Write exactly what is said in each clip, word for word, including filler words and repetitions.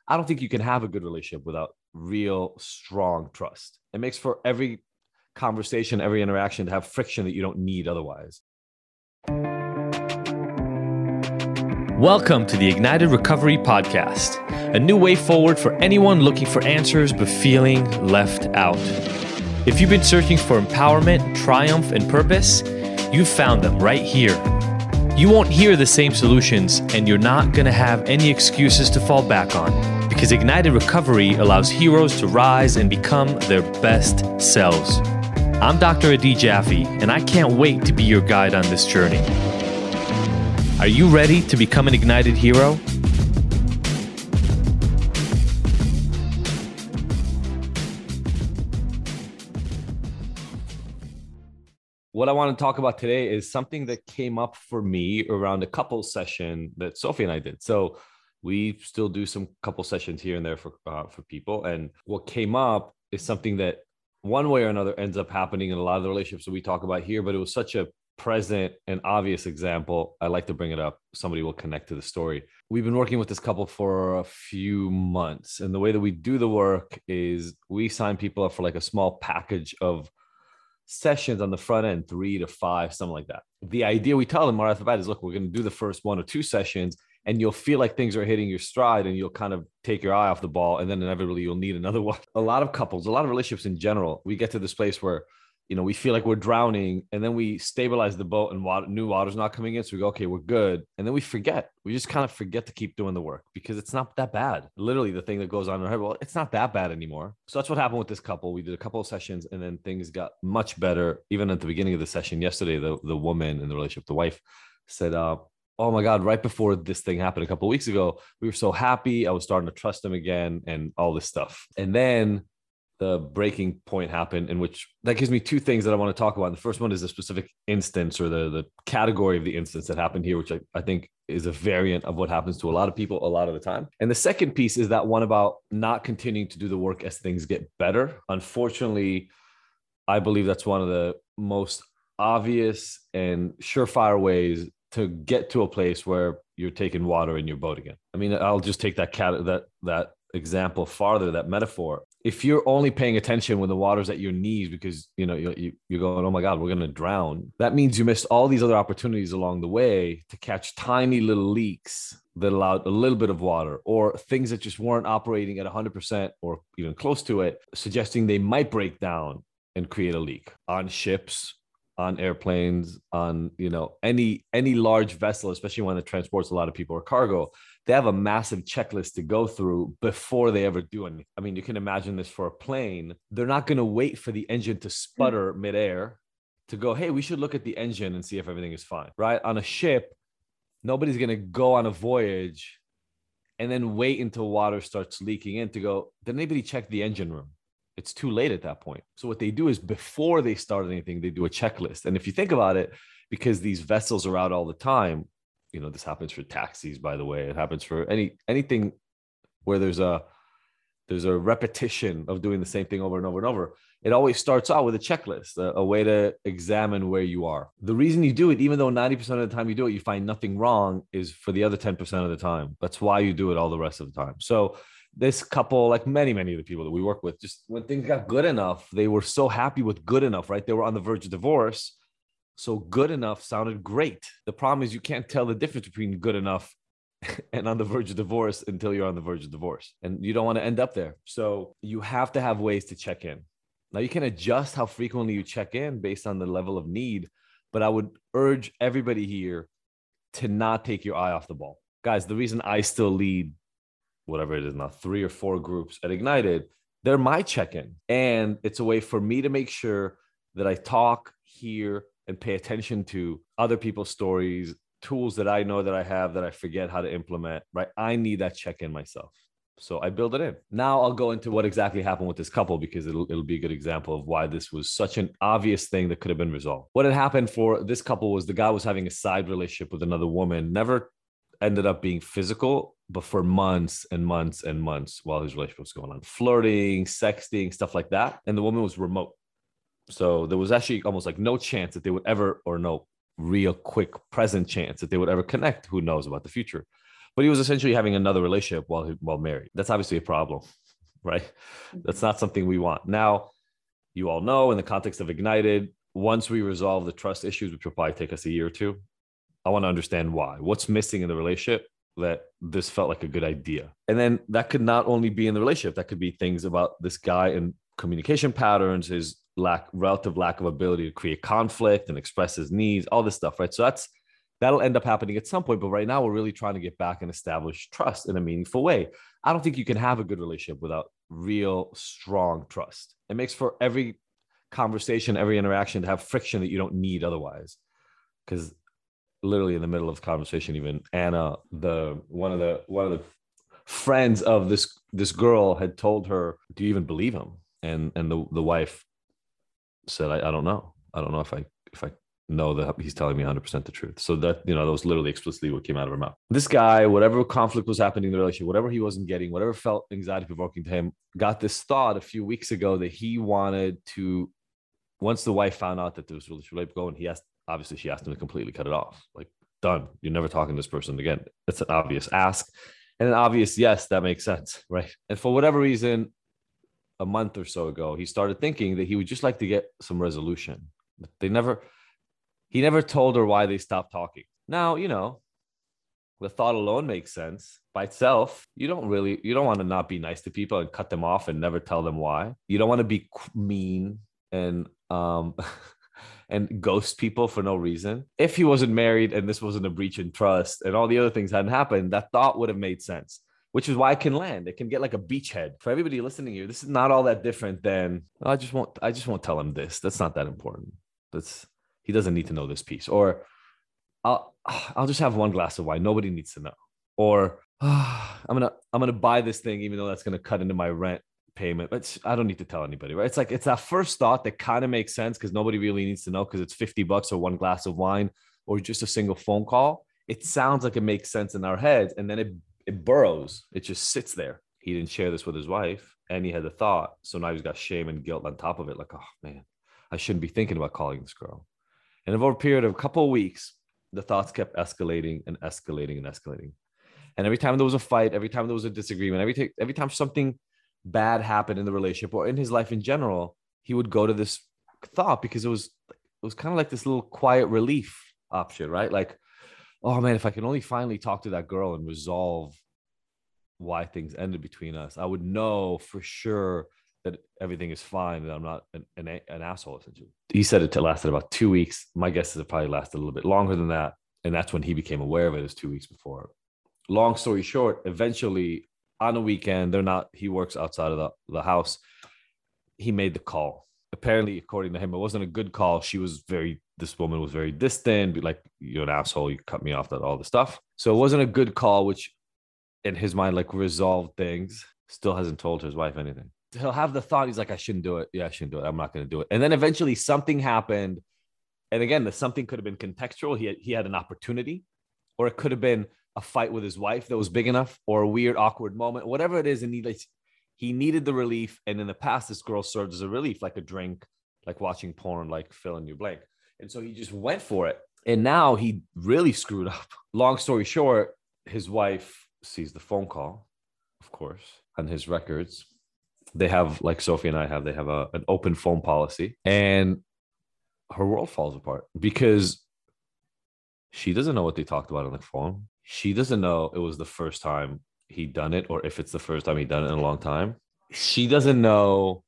I don't think you can have a good relationship without real strong trust. It makes for every conversation, every interaction to have friction that you don't need otherwise. Welcome to the Ignited Recovery Podcast, a new way forward for anyone looking for answers but feeling left out. If you've been searching for empowerment, triumph, and purpose, you've found them right here. You won't hear the same solutions, and you're not going to have any excuses to fall back on, because Ignited Recovery allows heroes to rise and become their best selves. I'm Doctor Adi Jaffe, and I can't wait to be your guide on this journey. Are you ready to become an ignited hero? What I want to talk about today is something that came up for me around a couple session that Sophie and I did. So we still do some couple sessions here and there for uh, for people. And what came up is something that one way or another ends up happening in a lot of the relationships that we talk about here, but it was such a present and obvious example. I like to bring it up. Somebody will connect to the story. We've been working with this couple for a few months. And the way that we do the work is we sign people up for like a small package of sessions on the front end, three to five, something like that. The idea we tell them right off the bat is, look, we're going to do the first one or two sessions and you'll feel like things are hitting your stride and you'll kind of take your eye off the ball. And then inevitably you'll need another one. A lot of couples, a lot of relationships in general, we get to this place where you know, we feel like we're drowning and then we stabilize the boat and water, new water's not coming in. So we go, okay, we're good. And then we forget, we just kind of forget to keep doing the work because it's not that bad. Literally the thing that goes on in our head, well, it's not that bad anymore. So that's what happened with this couple. We did a couple of sessions and then things got much better. Even at the beginning of the session yesterday, the, the woman in the relationship, the wife said, uh, oh my God, right before this thing happened a couple of weeks ago, we were so happy. I was starting to trust him again and all this stuff. And then the breaking point happened, in which that gives me two things that I want to talk about. And the first one is the specific instance or the, the category of the instance that happened here, which I, I think is a variant of what happens to a lot of people a lot of the time. And the second piece is that one about not continuing to do the work as things get better. Unfortunately, I believe that's one of the most obvious and surefire ways to get to a place where you're taking water in your boat again. I mean, I'll just take that cat, that, that example farther, that metaphor. If you're only paying attention when the water's at your knees because, you know, you, you're going, oh my God, we're going to drown. That means you missed all these other opportunities along the way to catch tiny little leaks that allowed a little bit of water, or things that just weren't operating at one hundred percent or even close to it, suggesting they might break down and create a leak on ships, on airplanes, on, you know, any, any large vessel, especially one that transports a lot of people or cargo. They have a massive checklist to go through before they ever do anything. I mean, you can imagine this for a plane. They're not going to wait for the engine to sputter midair to go, hey, we should look at the engine and see if everything is fine, right? On a ship, nobody's going to go on a voyage and then wait until water starts leaking in to go, did anybody check the engine room? It's too late at that point. So what they do is before they start anything, they do a checklist. And if you think about it, because these vessels are out all the time, you know, this happens for taxis, by the way, it happens for any, anything where there's a, there's a repetition of doing the same thing over and over and over. It always starts out with a checklist, a, a way to examine where you are. The reason you do it, even though ninety percent of the time you do it, you find nothing wrong, is for the other ten percent of the time. That's why you do it all the rest of the time. So this couple, like many, many of the people that we work with, just when things got good enough, they were so happy with good enough, right? They were on the verge of divorce. So good enough sounded great. The problem is you can't tell the difference between good enough and on the verge of divorce until you're on the verge of divorce. And you don't want to end up there. So you have to have ways to check in. Now you can adjust how frequently you check in based on the level of need, but I would urge everybody here to not take your eye off the ball. Guys, the reason I still lead whatever it is now, three or four groups at Ignited, they're my check-in. And it's a way for me to make sure that I talk, hear, and pay attention to other people's stories, tools that I know that I have that I forget how to implement, right? I need that check-in myself. So I build it in. Now I'll go into what exactly happened with this couple, because it'll, it'll be a good example of why this was such an obvious thing that could have been resolved. What had happened for this couple was the guy was having a side relationship with another woman, never ended up being physical, but for months and months and months while his relationship was going on, flirting, sexting, stuff like that. And the woman was remote. So there was actually almost like no chance that they would ever, or no real quick present chance that they would ever connect. Who knows about the future? but he was essentially having another relationship while he, while married. That's obviously a problem, right? Mm-hmm. That's not something we want. Now, you all know in the context of Ignited, once we resolve the trust issues, which will probably take us a year or two, I want to understand why. What's missing in the relationship that this felt like a good idea? And then that could not only be in the relationship, that could be things about this guy and communication patterns, his lack, relative lack of ability to create conflict and express his needs, all this stuff, right? So that's, that'll end up happening at some point. But right now we're really trying to get back and establish trust in a meaningful way. I don't think you can have a good relationship without real strong trust. It makes for every conversation, every interaction to have friction that you don't need otherwise. Because literally in the middle of the conversation, even Anna, the one of the one of the friends of this this girl had told her, "Do you even believe him?" And and the the wife said, "I, I don't know. I don't know if I if I know that he's telling me one hundred percent the truth." So that, you know, that was literally explicitly what came out of her mouth. This guy, whatever conflict was happening in the relationship, whatever he wasn't getting, whatever felt anxiety provoking to him, got this thought a few weeks ago that he wanted to. Once the wife found out that there was relationship going, he asked. Obviously, she asked him to completely cut it off. Like, done. You're never talking to this person again. It's an obvious ask. And an obvious yes, that makes sense, right? And for whatever reason, a month or so ago, he started thinking that he would just like to get some resolution. But they never, he never told her why they stopped talking. Now, you know, the thought alone makes sense. By itself, you don't really, you don't want to not be nice to people and cut them off and never tell them why. You don't want to be mean and, um, and ghost people for no reason. If he wasn't married and this wasn't a breach in trust and all the other things hadn't happened, that thought would have made sense, which is why it can land. It can get like a beachhead. For everybody listening here, this is not all that different than, oh, I just won't, I just won't tell him this. That's not that important. That's, he doesn't need to know this piece. Or I'll, I'll just have one glass of wine. Nobody needs to know. Or oh, I'm going to, I'm going to buy this thing, even though that's going to cut into my rent payment, but I don't need to tell anybody, right? It's like, it's that first thought that kind of makes sense because nobody really needs to know because it's fifty bucks or one glass of wine or just a single phone call. It sounds like it makes sense in our heads. And then it, it burrows. It just sits there. He didn't share this with his wife and he had the thought. So now he's got shame and guilt on top of it. Like, oh man, I shouldn't be thinking about calling this girl. And over a period of a couple of weeks, the thoughts kept escalating and escalating and escalating. And every time there was a fight, every time there was a disagreement, every, t- every time something bad happened in the relationship or in his life in general, he would go to this thought because it was it was kind of like this little quiet relief option, right? Like, oh man, if I can only finally talk to that girl and resolve why things ended between us, I would know for sure that everything is fine and I'm not an, an, an asshole, essentially. He said it lasted about two weeks. My guess is it probably lasted a little bit longer than that. And that's when he became aware of it, as two weeks before. Long story short, eventually on a weekend, they're not, he works outside of the, the house. He made the call. Apparently, according to him, it wasn't a good call. She was very, this woman was very distant, like, you're an asshole, you cut me off, that all the stuff. So it wasn't a good call, which in his mind, like, resolved things. Still hasn't told his wife anything. He'll have the thought, he's like, I shouldn't do it. Yeah, I shouldn't do it. I'm not going to do it. And then eventually something happened. And again, the something could have been contextual. He had, he had an opportunity, or it could have been a fight with his wife that was big enough, or a weird, awkward moment, whatever it is. And he, like, he needed the relief. And in the past, this girl served as a relief, like a drink, like watching porn, like fill in your blank. And so he just went for it. And now he really screwed up. Long story short, his wife sees the phone call, of course, on his records. They have, like Sophie and I have, they have a, an open phone policy, and her world falls apart because she doesn't know what they talked about on the phone. She doesn't know it was the first time he'd done it, or if it's the first time he'd done it in a long time. She doesn't know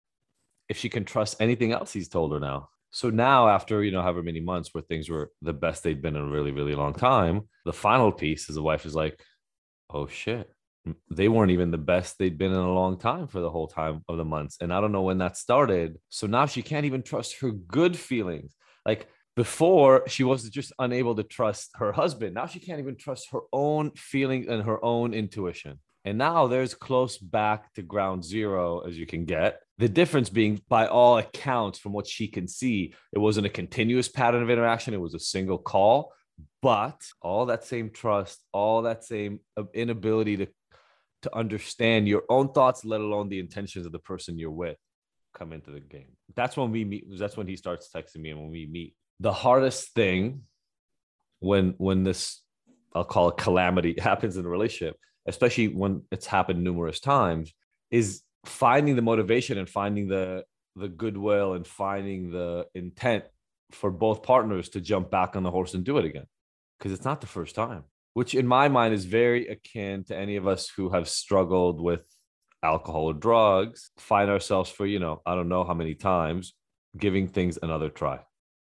if she can trust anything else he's told her now. So now, after, you know, however many months where things were the best they'd been in a really, really long time, the final piece is the wife is like, oh shit, they weren't even the best they'd been in a long time for the whole time of the months. And I don't know when that started. So now she can't even trust her good feelings. Like, before, she was just unable to trust her husband. Now she can't even trust her own feelings and her own intuition. And now there's close back to ground zero as you can get. The difference being, by all accounts, from what she can see, it wasn't a continuous pattern of interaction. It was a single call, but all that same trust, all that same inability to, to understand your own thoughts, let alone the intentions of the person you're with, come into the game. That's when we meet. That's when he starts texting me, and when we meet. The hardest thing when when this I'll call it calamity happens in a relationship, especially when it's happened numerous times, is finding the motivation and finding the the goodwill and finding the intent for both partners to jump back on the horse and do it again. Because it's not the first time, which in my mind is very akin to any of us who have struggled with alcohol or drugs, find ourselves for, you know, I don't know how many times giving things another try.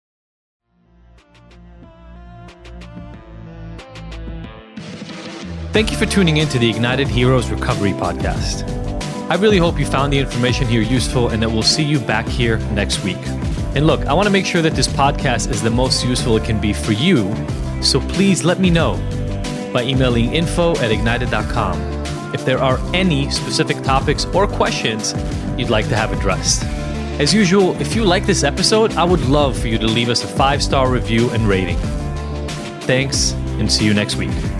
Thank you for tuning in to the Ignited Heroes Recovery Podcast. I really hope you found the information here useful and that we'll see you back here next week. And look, I want to make sure that this podcast is the most useful it can be for you, so please let me know by emailing info at ignited dot com if there are any specific topics or questions you'd like to have addressed. As usual, if you like this episode, I would love for you to leave us a five-star review and rating. Thanks, and see you next week.